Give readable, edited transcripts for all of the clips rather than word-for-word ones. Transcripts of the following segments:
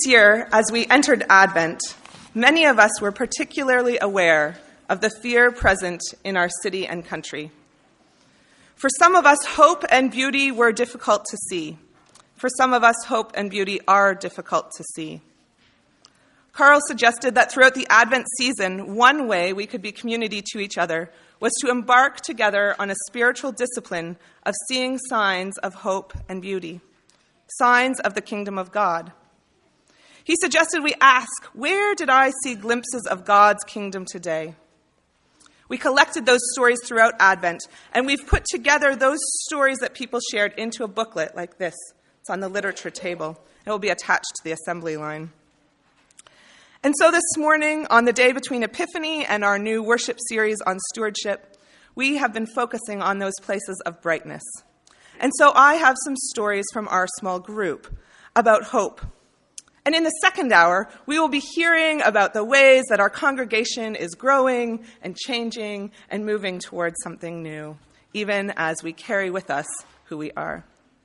year, as we entered Advent, many of us were particularly aware of the fear present in our city and country. For some of us, hope and beauty were difficult to see. For some of us, hope and beauty are difficult to see. Carl suggested that throughout the Advent season, one way we could be community to each other was to embark together on a spiritual discipline of seeing signs of hope and beauty, signs of the kingdom of God. He suggested we ask, where did I see glimpses of God's kingdom today? We collected those stories throughout Advent, and we've put together those stories that people shared into a booklet like this. It's on the literature table. It will be attached to the assembly line. And so this morning, on the day between Epiphany and our new worship series on stewardship, we have been focusing on those places of brightness. And so I have some stories from our small group about hope. And in the second hour, we will be hearing about the ways that our congregation is growing and changing and moving towards something new, even as we carry with us who we are.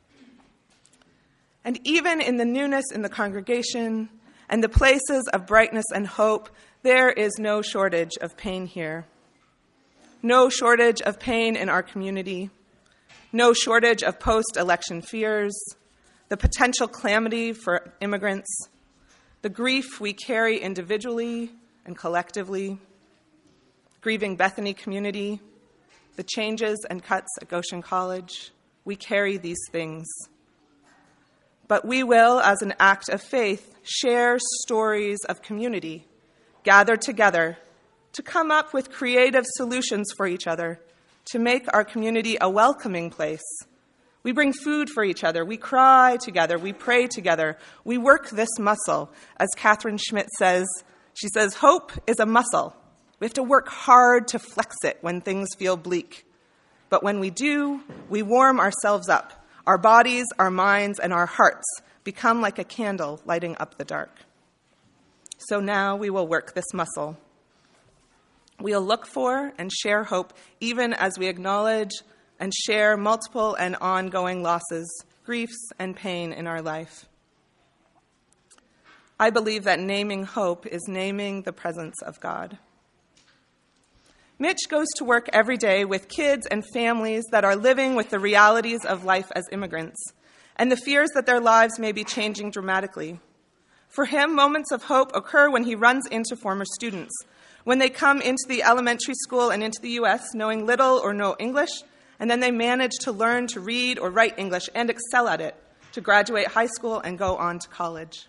And even in the newness in the congregation and the places of brightness and hope, there is no shortage of pain here. No shortage of pain in our community. No shortage of post-election fears. The potential calamity for immigrants, the grief we carry individually and collectively, grieving Bethany community, the changes and cuts at Goshen College. We carry these things. But we will, as an act of faith, share stories of community, gather together to come up with creative solutions for each other, to make our community a welcoming place. We bring food for each other. We cry together. We pray together. We work this muscle. As Catherine Schmidt says, she says, hope is a muscle. We have to work hard to flex it when things feel bleak. But when we do, we warm ourselves up. Our bodies, our minds, and our hearts become like a candle lighting up the dark. So now we will work this muscle. We'll look for and share hope even as we acknowledge and share multiple and ongoing losses, griefs, and pain in our life. I believe that naming hope is naming the presence of God. Mitch goes to work every day with kids and families that are living with the realities of life as immigrants and the fears that their lives may be changing dramatically. For him, moments of hope occur when he runs into former students, when they come into the elementary school and into the U.S. knowing little or no English, and then they manage to learn to read or write English and excel at it, to graduate high school and go on to college.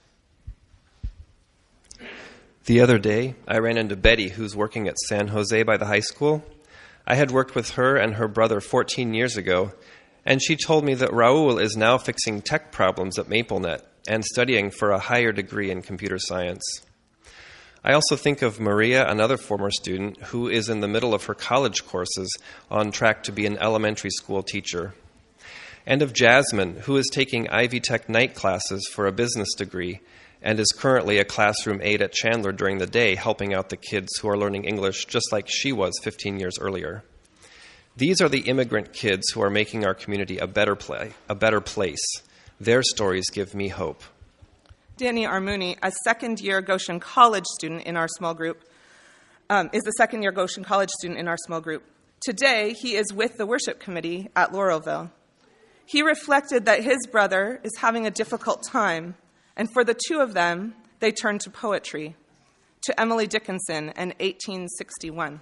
The other day, I ran into Betty, who's working at San Jose by the high school. I had worked with her and her brother 14 years ago, and she told me that Raul is now fixing tech problems at MapleNet and studying for a higher degree in computer science. I also think of Maria, another former student, who is in the middle of her college courses on track to be an elementary school teacher. And of Jasmine, who is taking Ivy Tech night classes for a business degree and is currently a classroom aide at Chandler during the day, helping out the kids who are learning English just like she was 15 years earlier. These are the immigrant kids who are making our community a better place. Their stories give me hope. Danny Armuni, a second-year Goshen College student in our small group, is the second-year Goshen College student in our small group. Today, he is with the worship committee at Laurelville. He reflected that his brother is having a difficult time, and for the two of them, they turned to poetry, to Emily Dickinson and 1861.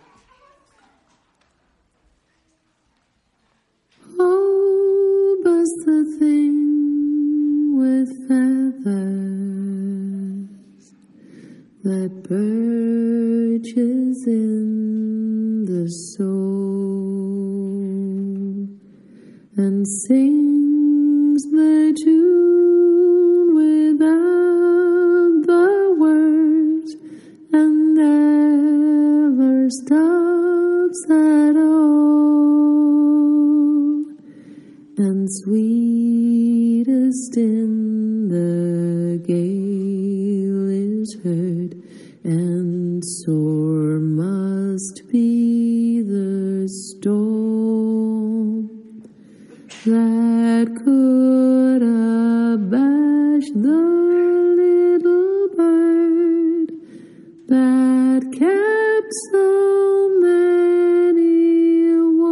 Oh, buzz the thing with feathers that perches in the soul and sings the tune without the words and never stops at all, and sweetest in the gale is heard, and sore must be the storm that could abash the little so many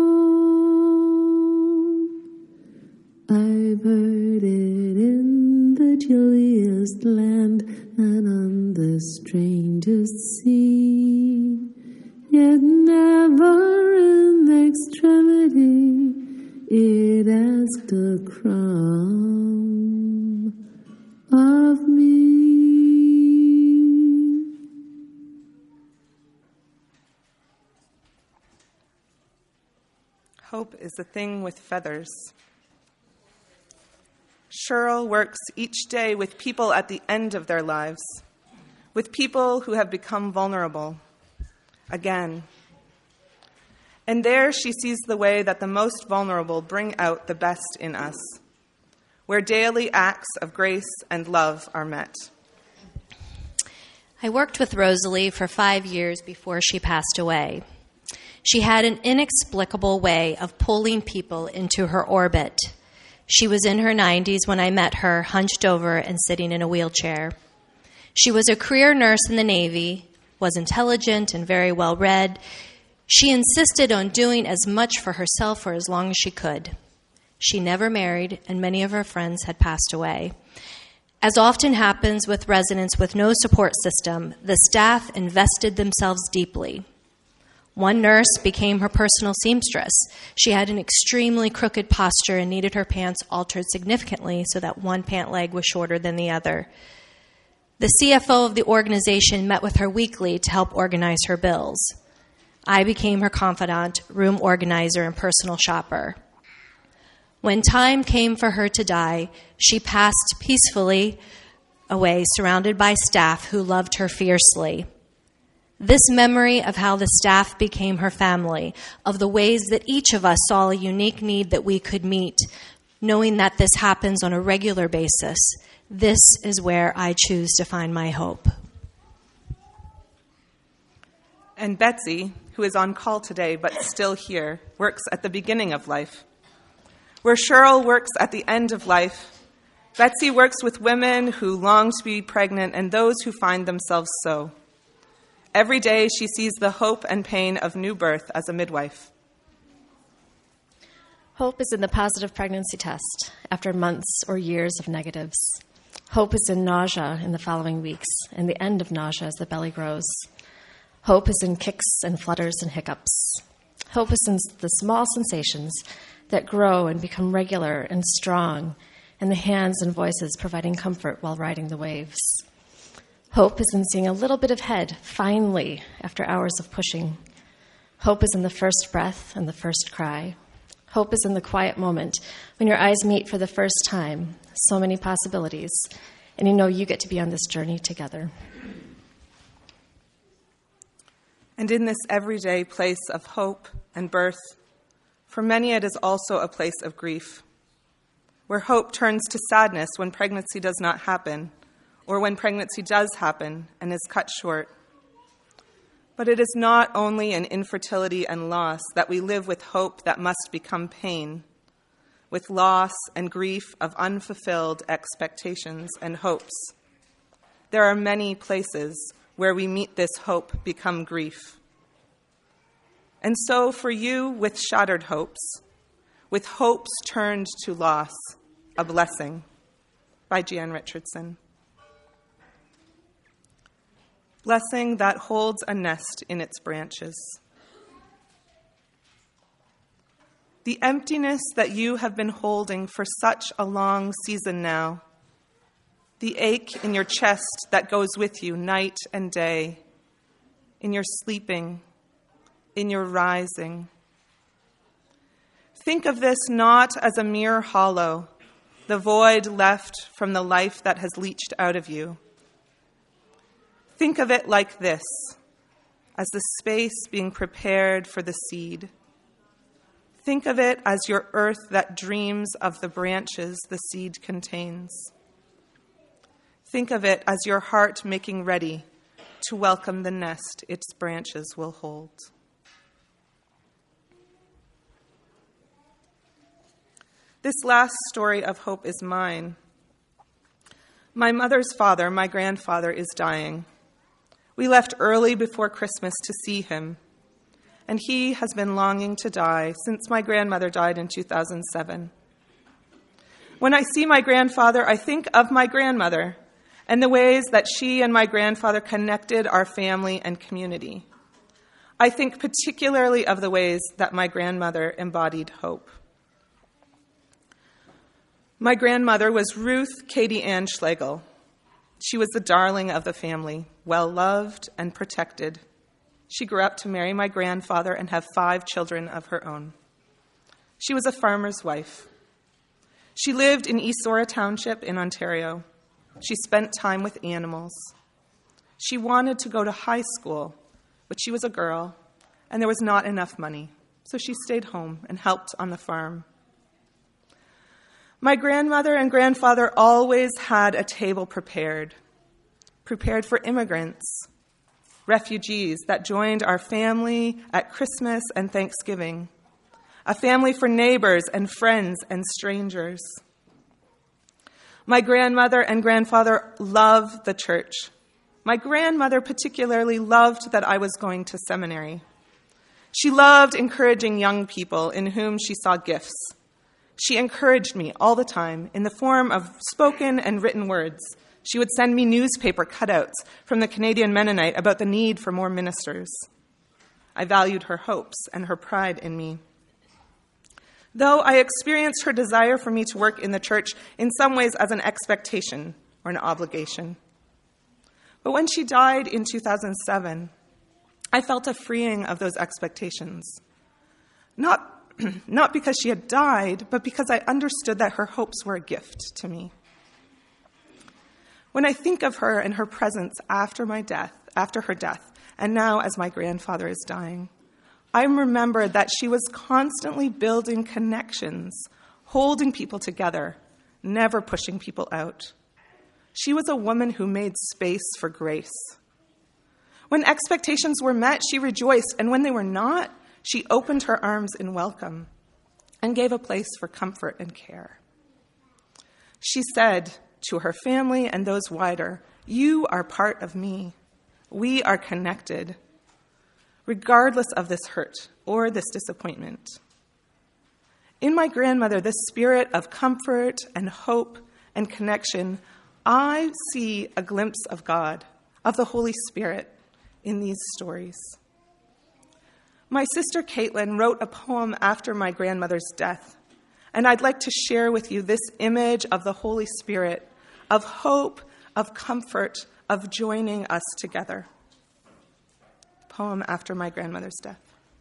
won't. I've heard it in the chilliest land and on the strangest sea, yet never in extremity it asked a crumb of me. Hope is a thing with feathers. Cheryl works each day with people at the end of their lives, with people who have become vulnerable again. And there she sees the way that the most vulnerable bring out the best in us, where daily acts of grace and love are met. I worked with Rosalie for 5 years before she passed away. She had an inexplicable way of pulling people into her orbit. She was in her 90s when I met her, hunched over and sitting in a wheelchair. She was a career nurse in the Navy, was intelligent and very well read. She insisted on doing as much for herself for as long as she could. She never married, and many of her friends had passed away. As often happens with residents with no support system, the staff invested themselves deeply. One nurse became her personal seamstress. She had an extremely crooked posture and needed her pants altered significantly so that one pant leg was shorter than the other. The CFO of the organization met with her weekly to help organize her bills. I became her confidant, room organizer, and personal shopper. When time came for her to die, she passed peacefully away, surrounded by staff who loved her fiercely. This memory of how the staff became her family, of the ways that each of us saw a unique need that we could meet, knowing that this happens on a regular basis, this is where I choose to find my hope. And Betsy, who is on call today but still here, works at the beginning of life. Where Cheryl works at the end of life, Betsy works with women who long to be pregnant and those who find themselves so. Every day she sees the hope and pain of new birth as a midwife. Hope is in the positive pregnancy test after months or years of negatives. Hope is in nausea in the following weeks and the end of nausea as the belly grows. Hope is in kicks and flutters and hiccups. Hope is in the small sensations that grow and become regular and strong, and the hands and voices providing comfort while riding the waves. Hope is in seeing a little bit of head, finally, after hours of pushing. Hope is in the first breath and the first cry. Hope is in the quiet moment when your eyes meet for the first time. So many possibilities, and you know you get to be on this journey together. And in this everyday place of hope and birth, for many it is also a place of grief, where hope turns to sadness when pregnancy does not happen, or when pregnancy does happen and is cut short. But it is not only in infertility and loss that we live with hope that must become pain, with loss and grief of unfulfilled expectations and hopes. There are many places where we meet this hope become grief. And so for you with shattered hopes, with hopes turned to loss, a blessing, by Jeanne Richardson. Blessing that holds a nest in its branches. The emptiness that you have been holding for such a long season now, the ache in your chest that goes with you night and day, in your sleeping, in your rising. Think of this not as a mere hollow, the void left from the life that has leached out of you. Think of it like this, as the space being prepared for the seed. Think of it as your earth that dreams of the branches the seed contains. Think of it as your heart making ready to welcome the nest its branches will hold. This last story of hope is mine. My mother's father, my grandfather, is dying. We left early before Christmas to see him, and he has been longing to die since my grandmother died in 2007. When I see my grandfather, I think of my grandmother and the ways that she and my grandfather connected our family and community. I think particularly of the ways that my grandmother embodied hope. My grandmother was Ruth Katie Ann Schlegel. She was the darling of the family, well-loved and protected. She grew up to marry my grandfather and have 5 children of her own. She was a farmer's wife. She lived in East Sora Township in Ontario. She spent time with animals. She wanted to go to high school, but she was a girl, and there was not enough money, so she stayed home and helped on the farm. My grandmother and grandfather always had a table prepared for immigrants, refugees that joined our family at Christmas and Thanksgiving, a family for neighbors and friends and strangers. My grandmother and grandfather loved the church. My grandmother particularly loved that I was going to seminary. She loved encouraging young people in whom she saw gifts. She encouraged me all the time in the form of spoken and written words. She would send me newspaper cutouts from the Canadian Mennonite about the need for more ministers. I valued her hopes and her pride in me. Though I experienced her desire for me to work in the church in some ways as an expectation or an obligation. But when she died in 2007, I felt a freeing of those expectations. Not because she had died, but because I understood that her hopes were a gift to me. When I think of her and her presence after her death, and now as my grandfather is dying, I remember that she was constantly building connections, holding people together, never pushing people out. She was a woman who made space for grace. When expectations were met, she rejoiced, and when they were not, she opened her arms in welcome and gave a place for comfort and care. She said to her family and those wider, "You are part of me. We are connected, regardless of this hurt or this disappointment." In my grandmother, this spirit of comfort and hope and connection, I see a glimpse of God, of the Holy Spirit in these stories. My sister Caitlin wrote a poem after my grandmother's death, and I'd like to share with you this image of the Holy Spirit, of hope, of comfort, of joining us together. Poem after my grandmother's death.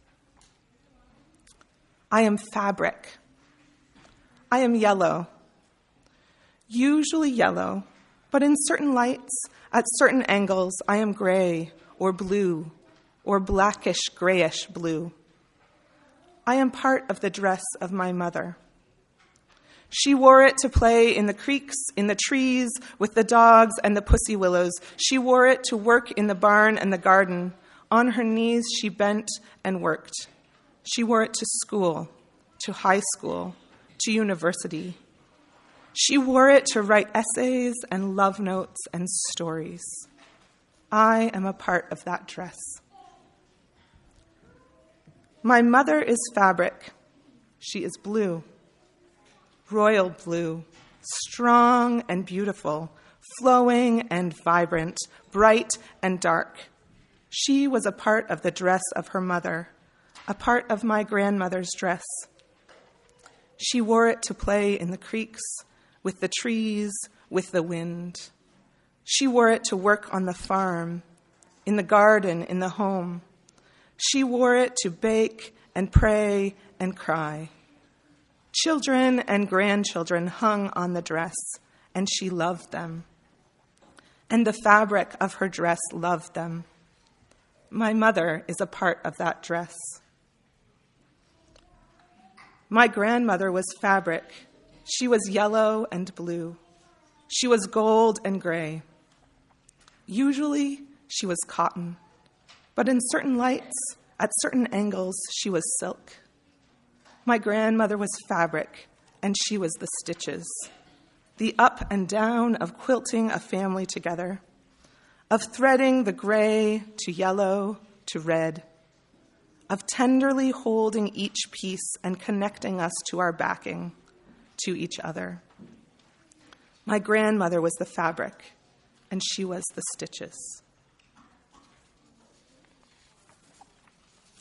I am fabric. I am yellow. Usually yellow, but in certain lights, at certain angles, I am gray or blue or blackish grayish blue. I am part of the dress of my mother. She wore it to play in the creeks, in the trees, with the dogs and the pussy willows. She wore it to work in the barn and the garden. On her knees, she bent and worked. She wore it to school, to high school, to university. She wore it to write essays and love notes and stories. I am a part of that dress. My mother is fabric. She is blue, royal blue, strong and beautiful, flowing and vibrant, bright and dark. She was a part of the dress of her mother, a part of my grandmother's dress. She wore it to play in the creeks, with the trees, with the wind. She wore it to work on the farm, in the garden, in the home. She wore it to bake and pray and cry. Children and grandchildren hung on the dress, and she loved them. And the fabric of her dress loved them. My mother is a part of that dress. My grandmother was fabric. She was yellow and blue. She was gold and gray. Usually, she was cotton, but in certain lights, at certain angles, she was silk. My grandmother was fabric, and she was the stitches, the up and down of quilting a family together. of threading the gray to yellow to red, of tenderly holding each piece and connecting us to our backing, to each other. My grandmother was the fabric, and she was the stitches.